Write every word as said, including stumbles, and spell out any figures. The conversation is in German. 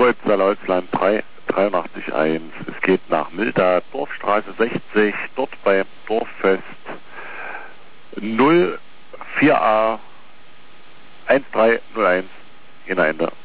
Kreuz Saarlautsland drei dreiundachtzig eins. Es geht nach Milda, Dorfstraße sechzig, dort beim Dorffest null vier a eins drei null eins. Genau, Ende.